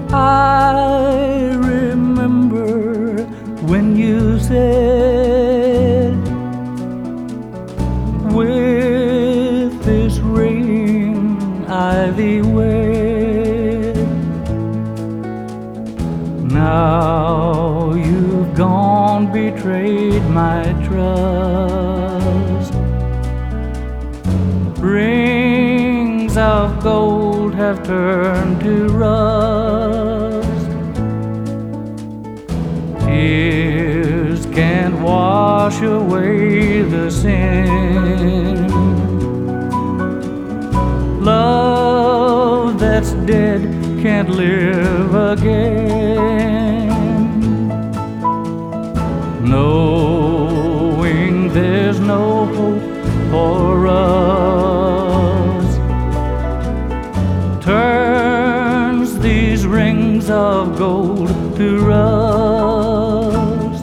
I remember when you said, with this ring ivy wed. Now you've gone, betrayed my trust. Rings of gold have turned to rust. Tears can't wash away the sin. Love that's dead can't live again. Knowing there's no hope for us turns these rings of gold to rust.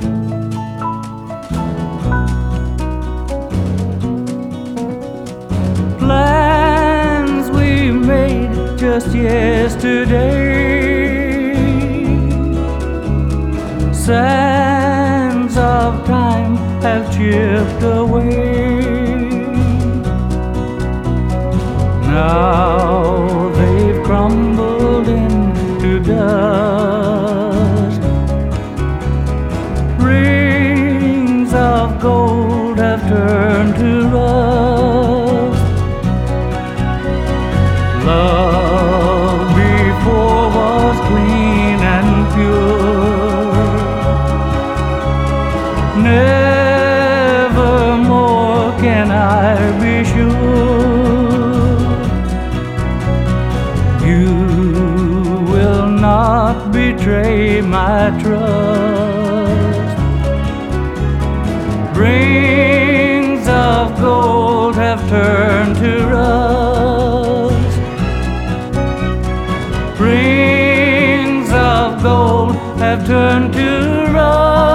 Plans we made just yesterday, sands of time have chipped away. Now they've crumbled into dust. Rings of gold have turned to rust. Love before was clean and pure. Nevermore can I be sure you will not betray my trust. Rings of gold have turned to rust. Rings of gold have turned to rust.